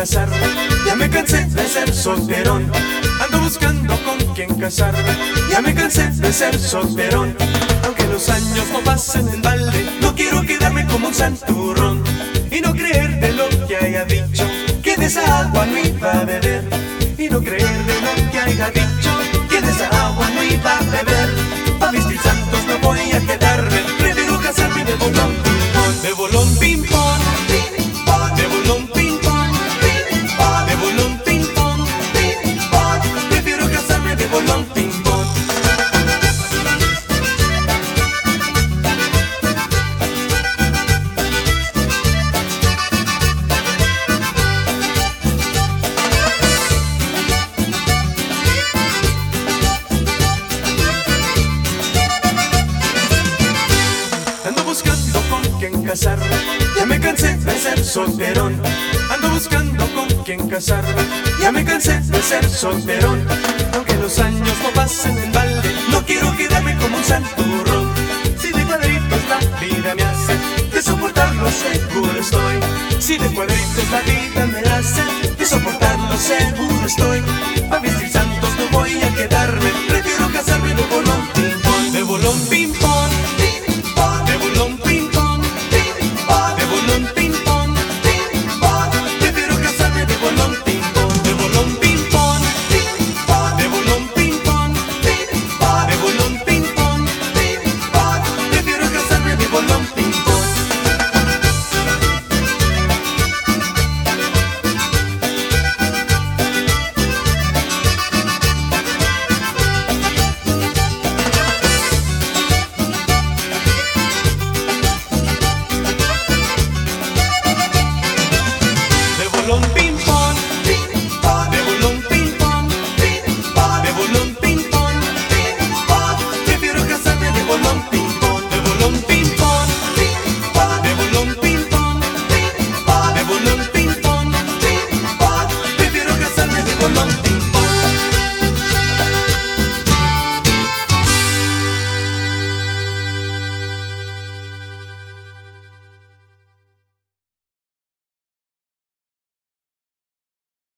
casarme. Ya me cansé de ser solterón, ando buscando con quién casarme. Ya me cansé de ser solterón, aunque los años no pasen en balde. No quiero quedarme como un santurrón y no creer de lo que haya dicho, que de esa agua no iba a beber. Y no creer de lo que haya dicho, que de esa agua no iba a beber. Pa' vestir santos no voy a quedarme, prefiero casarme de bolón ping-pong. De bolón ping-pong, de bolón ping-pong, de bolón ping-pong, prefiero casarme de bolón ping-pong. Buscando con quién casarme, ya me cansé de ser solterón. Ando buscando con quién casarme, ya me cansé de ser solterón. Aunque los años no pasen en balde, no quiero quedarme como un santurrón. Si de cuadritos la vida me hace, de soportarlo seguro estoy. Si de cuadritos la vida me hace, de soportarlo seguro estoy.